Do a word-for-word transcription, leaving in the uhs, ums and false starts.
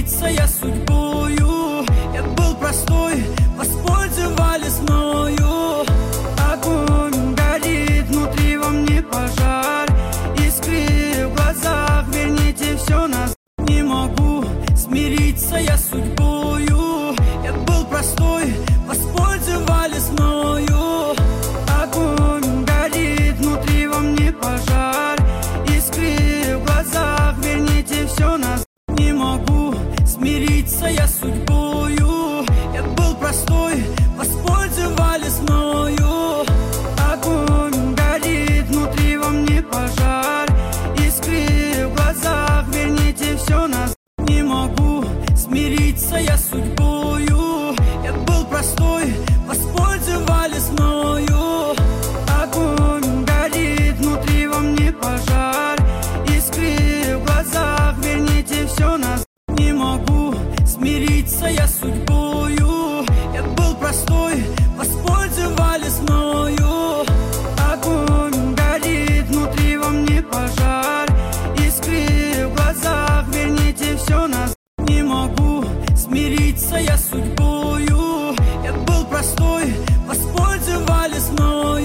смириться я с судьбою. Я был простой, воспользовались мною. Огонь горит внутри во мне, пожар, искры в глазах, верните все назад. Не могу смириться я с судьбою. Я был простой, воспользовались мною. Огонь горит внутри во мне, пожар, искры в глазах, верните все назад. Не могу смириться я с судьбою. Я был простой, воспользовались мною. Огонь горит внутри во мне, пожар, искры в глазах, верните все назад. Не могу смириться я с судьбою. Я был простой, воспользовались мною. Огонь горит внутри во мне, пожар, искры в глазах, верните все назад. Не могу смириться я с судьбою. Я был простой, воспользовались мною. Огонь горит внутри во мне, пожар, искры в глазах, верните все назад. Не могу смириться я с судьбою. Я был простой, воспользовались мною.